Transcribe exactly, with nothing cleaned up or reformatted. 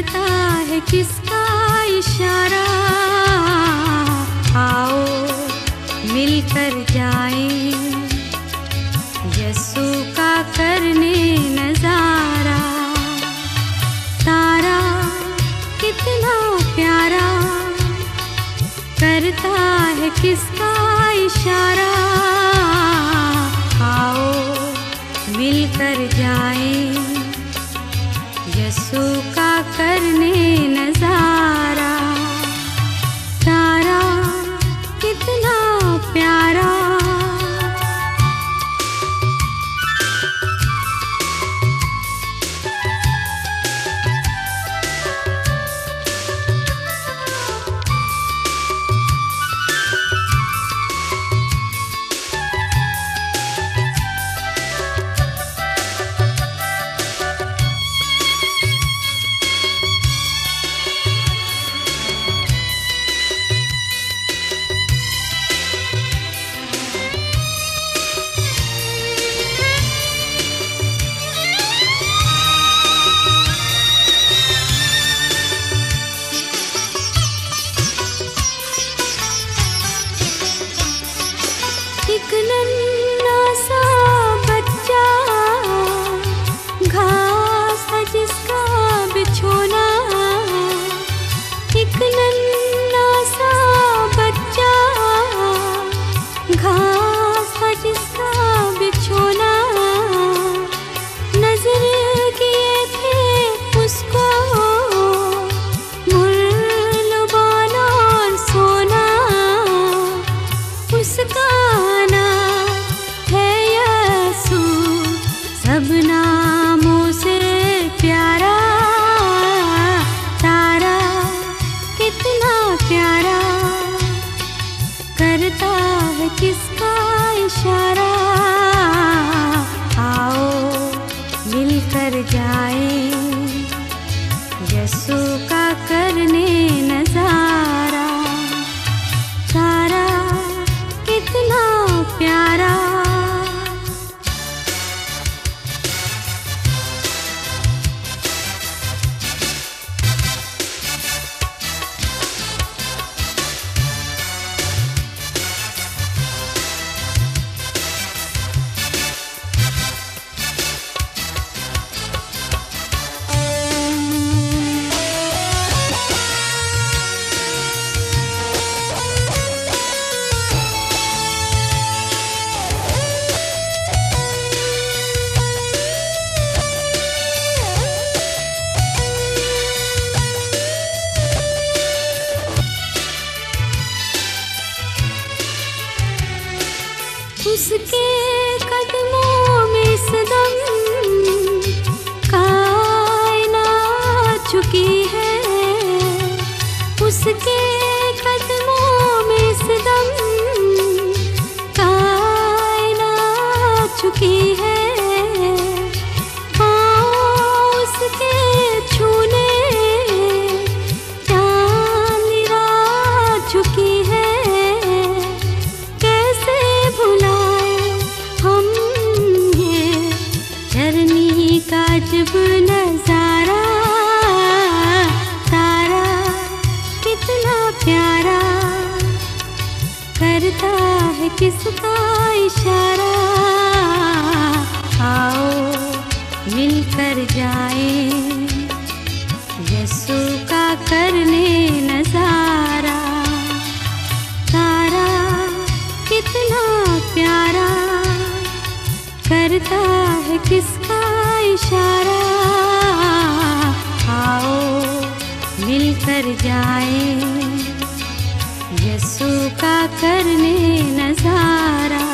करता है किसका इशारा। आओ मिलकर जाएं यीशु का करने नजारा। तारा कितना प्यारा करता है किसका इशारा। आओ मिलकर जाएं यीशु का करने नजारा। तारा कितना प्यारा। एक नन्हा सा बच्चा घास था जिसका बिछोना। एक नन्हा सा बच्चा घास था जिसका बिछोना। नजर किए थे उसको मुर्लबान और सोना। उसका सब नामों से प्यारा। तारा कितना प्यारा करता है किसका इशारा। आओ मिलकर जाएं यीशु का करने नजारा। तारा कितना प्यारा। उसके कदमों में सदम कायनात झुकी है। उसके कदमों में सदम कायनात झुकी है। हाँ उसके छूने चांदी रात झुकी है। अजब नजारा। तारा कितना प्यारा करता है किसका इशारा। आओ मिलकर जाएं यीशु का करने नजारा। तारा कितना प्यारा करता है किसका इशारा। आओ मिलकर जाएं यीशु का करने नजारा।